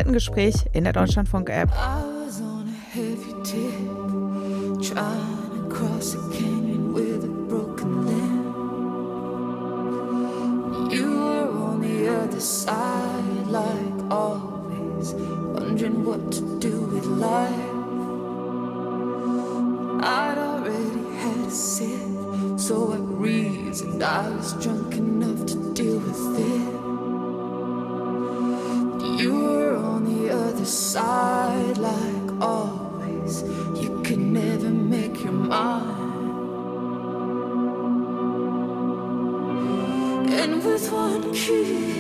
Kundengespräch in der Deutschlandfunk-App. Wondering what to do with life. I'd already had a sip, so I reasoned I was drunk enough to deal with it. You were on the other side, like always. You could never make your mind. And with one kiss